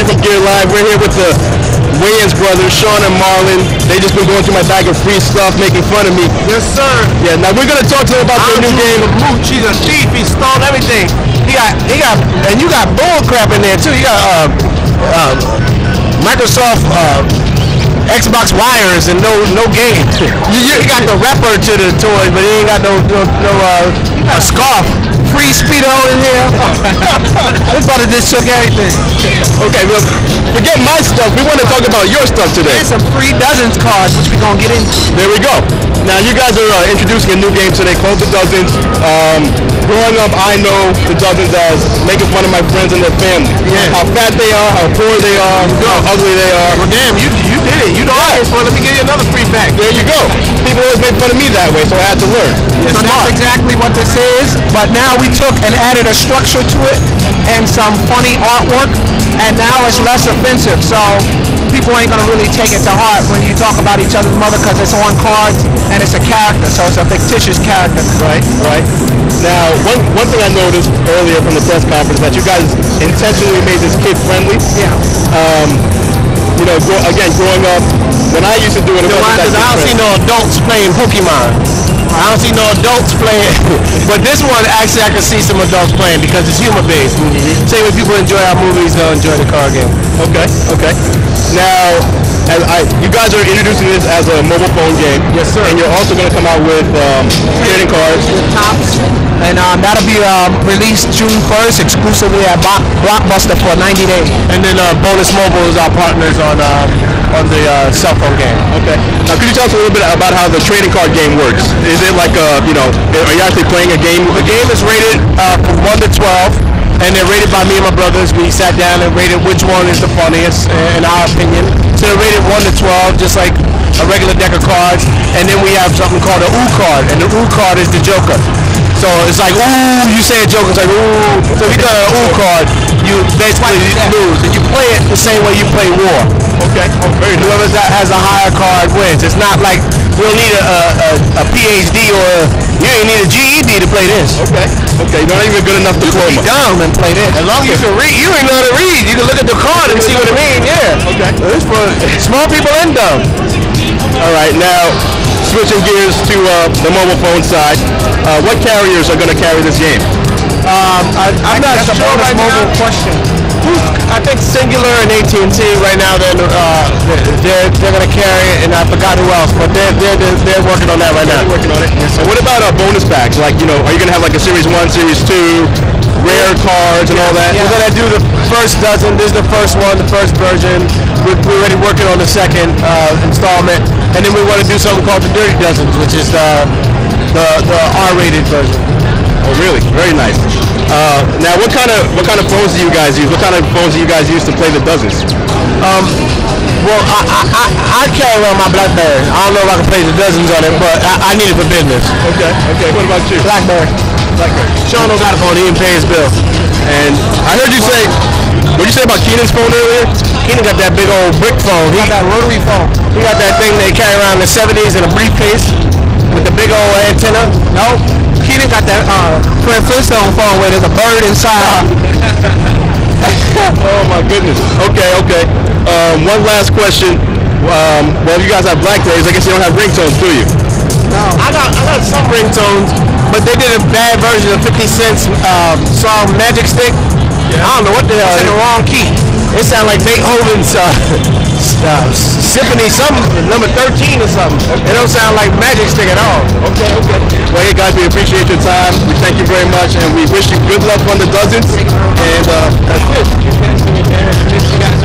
from Gear Live. We're here with the Wayans brothers, Sean and Marlon. They just been going through my bag of free stuff, making fun of me. Yes, sir. Yeah, now we're gonna talk to them about their new game. Mooch, he's a thief. He stole everything. And you got bull crap in there too. You got Microsoft Xbox wires and no game. You got the wrapper to the toys, but he ain't got no a scarf. Free Speedo in here. I thought it just took everything. Okay, well, forget my stuff. We want to talk about your stuff today. There's some free Dozens cards, which we're going to get into. There we go. Now, you guys are introducing a new game today called The Dozens. Growing up, I know The Dozens as making fun of my friends and their family. Yeah. How fat they are, how poor they are, how ugly they are. Well, damn, you did it. You know I was for. Let me give you another free fact. There you go. People always make fun of me that way, so I had to learn. So that's exactly what this is, but now we took and added a structure to it and some funny artwork, and now it's less offensive. So people ain't gonna really take it to heart when you talk about each other's mother, because it's on cards and it's a character, so it's a fictitious character. Right. Now, one thing I noticed earlier from the press conference that you guys intentionally made this kid friendly. Yeah. You know, growing up, when I used to do it, I don't see no adults playing Pokemon. I don't see no adults playing, but this one actually I can see some adults playing because it's humor based. Same when people enjoy our movies, they'll enjoy the card game. Okay. Now, you guys are introducing this as a mobile phone game. Yes, sir. And you're also going to come out with trading cards. Tops. And that'll be released June 1st exclusively at Blockbuster for 90 days. And then Bonus Mobile is our partners on the cell phone game. Okay. Now, could you tell us a little bit about how the trading card game works? Is it like are you actually playing a game? The game is rated from 1 to 12. And they're rated by me and my brothers. We sat down and rated which one is the funniest, in our opinion. So they're rated 1 to 12, just like a regular deck of cards. And then we have something called an ooh card, and the ooh card is the Joker. So it's like, ooh, you say a joke, it's like, ooh. So if you got an ooh card, you basically lose. And you play it the same way you play war. Okay. Oh, very nice. Whoever has a higher card wins. It's not like we'll need a PhD or you ain't need a GED to play this. Okay. You're not even good enough diploma. You can be dumb and play this. As long as you can read, you ain't know how to read. You can look at the card and see what it means. Yeah. Okay. It's for small people and dumb. All right. Now, switching gears to the mobile phone side, what carriers are going to carry this game? I'm not sure right now. Question. I think Singular and AT&T right now they're going to carry it, and I forgot who else, but they're working on that right now. Working on it. Yes, so what about bonus packs? Like, are you going to have like a Series 1, Series 2, rare cards and all that? Yeah. We're going to do the first dozen. This is the first one, the first version. We're already working on the second installment, and then we want to do something called the Dirty Dozens, which is the R-rated version. Oh, really? Very nice. Now, what kind of phones do you guys use? What kind of phones do you guys use to play the Dozens? Well, I carry around my BlackBerry. I don't know if I can play the Dozens on it, but I need it for business. Okay. What about you? BlackBerry. Sean don't got a phone. He didn't pay his bill. And I heard you say, what did you say about Keenan's phone earlier? Keenan got that big old brick phone. He got that rotary phone. He got that thing they carry around in the 70s in a briefcase with the big old antenna. No. Keenan got that Fred Flintstone phone where there's a bird inside. Oh my goodness. Okay. One last question. Well, you guys have Blackberries. I guess you don't have ringtones, do you? No. I got some ringtones, but they did a bad version of 50 Cent's song Magic Stick. Yeah. I don't know what the hell. It's in the wrong key. It sounds like Beethoven's Symphony something, number 13 or something. It don't sound like Magic Stick at all. Okay. Well, hey guys, we appreciate your time. We thank you very much, and we wish you good luck on the Dozens. And that's it.